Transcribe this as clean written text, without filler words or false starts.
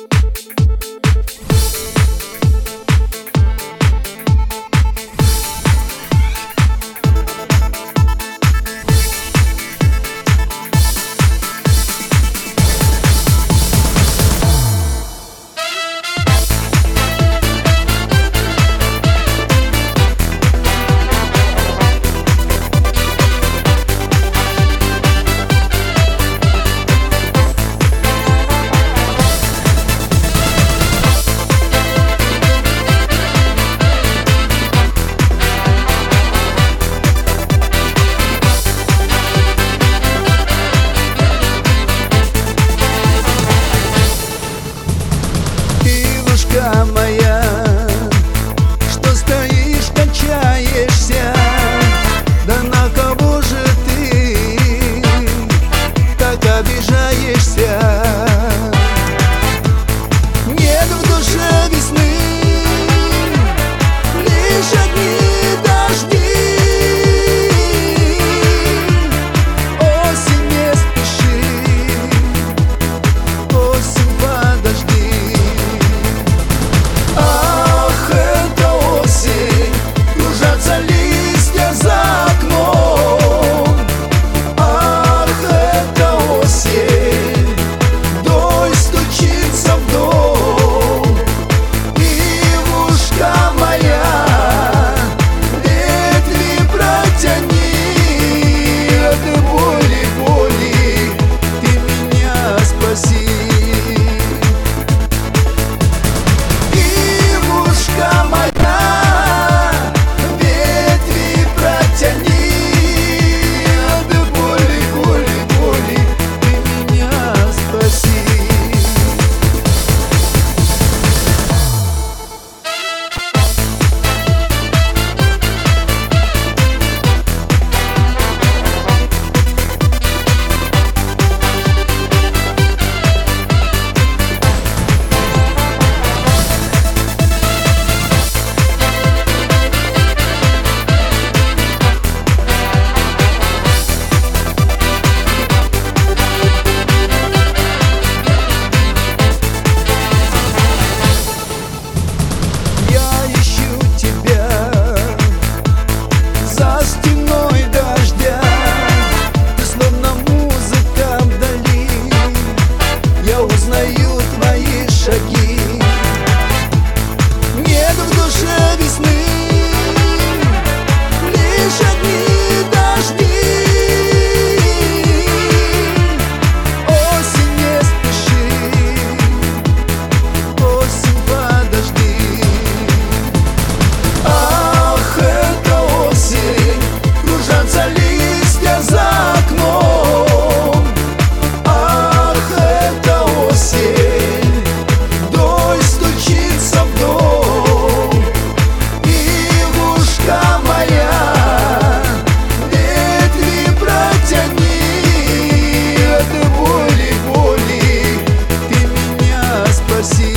Моя, что стоишь, качаешься, да на кого же ты так обижаешься? Нет в душе весны, лишь одни дожди. Осень, не спеши, осень, подожди. Ах, это осень, кружатся листья за окном. Ах, это осень, дождь стучится в дом. Ивушка моя, ветви протяни, от боли, боли ты меня спаси. Узнаю твои шаги. Нет в душе весны, лишь одни дожди. Осень, не спеши, осень, подожди. Ах, это осень, кружатся листья за окном. Дождь стучится в дом. Ивушка моя, ветви протяни, от боли, боли ты меня спаси.